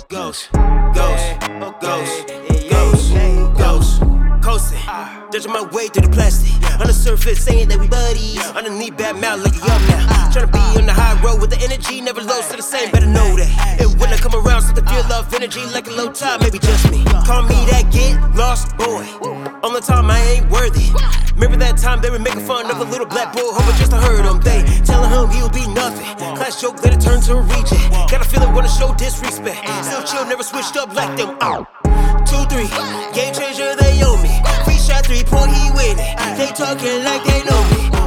Ghost, coasting, dodging my way through the plastic. On the surface, saying that we buddies. Underneath, bad mouth, like you up now. Tryna be on the high road with the energy, never low, so the same, better know that. And when I come around, start to feel love energy like a low tide, maybe just me. Call me that get lost boy. On the time, I ain't worthy. Remember that time they were making fun of a little black boy, hoping just to hurt him. They telling him he'll be nothing. Class joke, let it turn to a reject. Got a feeling, wanna show disrespect. Still chill, never switched up like them. 2-3, game changer, they owe me. Free shot, 3-point, he winning. They talking like they know me.